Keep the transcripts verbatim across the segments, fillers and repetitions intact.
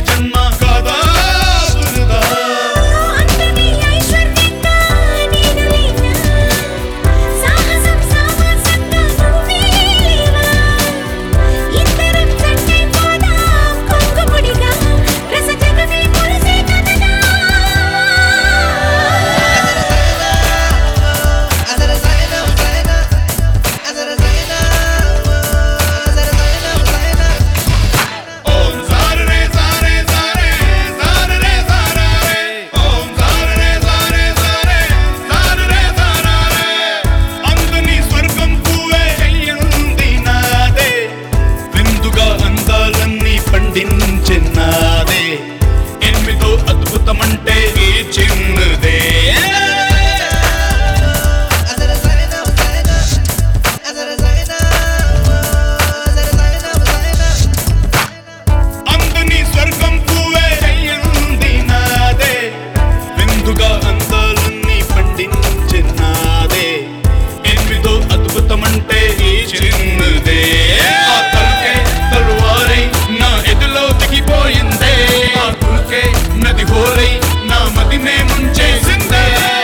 జన్మ కాదా బురదా అంతని ఐశ్వర్యంగా నేను లేనా సాహసం సాహసంగా నువ్వేలేవా ఇద్దరం జంటే పోదా కొంగుముడిగా రస జగమే మురిసే కదనా ఓం సారే సారే సారే సారే సారే ఓం సారే సారే సారే సారే సారే అందని స్వర్గం పూవే చెయ్యంది నాదే విందుగా అందాలన్నీ పండించినాదే ఎనిమిదో అద్భుతమంటే ఈ చిన్నదే అందని స్వర్గం పూవే చెయ్యంది నాదే విందుగా అందాలన్నీ పండించినాదే ఎనిమిదో అద్భుతమంటే ఈ చిన్నదే ఆ తలుకే తలువారై నా ఎదులో దిగిపోయిందే ఆ కులుకే నది హోరై నా మదినే ముంచేసిందే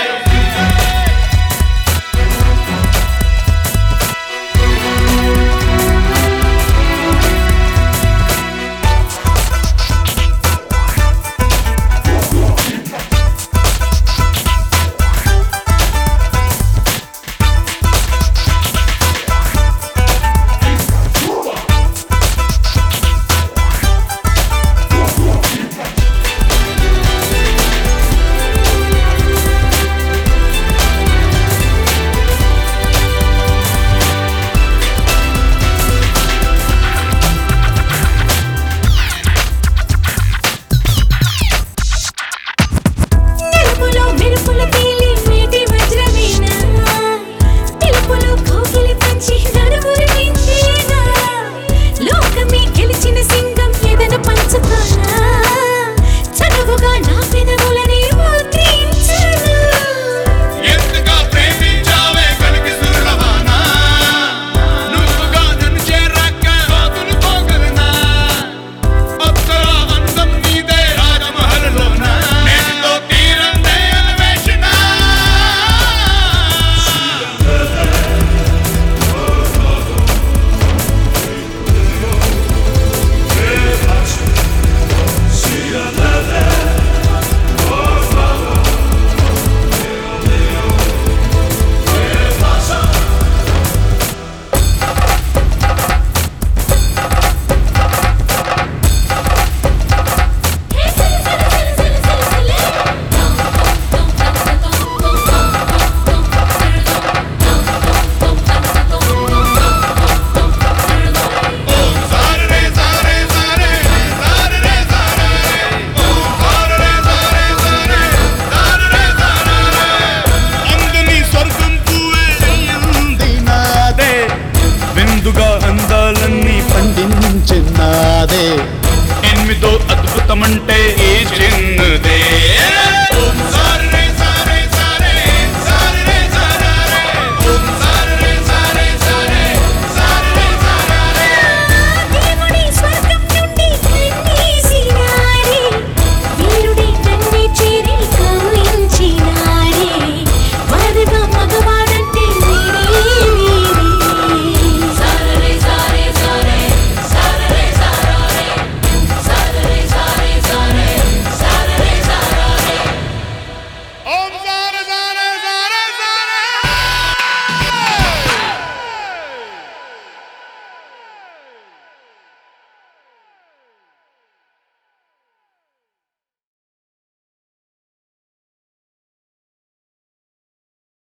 తెలుపులో మెరుపుల తేలి మేటి వజ్రమేనా తెలుపులో కోకిలి పంచి నడుమురు నిందేనా లోకమే గెలిచిన సింగం ఎదను పంచుకోనా చనువుగా నా పెదవులనే ముద్రించను ఎంతగా ప్రేమించావే కలిగి సురవానా నువ్వుగా నన్ను చేరాక కాదులు పోగలనా అప్సరా అందం నీదే రాజమహల్లోనా నేటితో తీరందే అన్వేషణ ఓం సారే సారే సారే సారే సారే ఓం సారే సారే సారే సారే సారే అందని స్వర్గం పూవే చెయ్యంది నాదే విందుగా అందాలన్నీ పండించినాదే ఎనిమిదో అద్భుతమంటే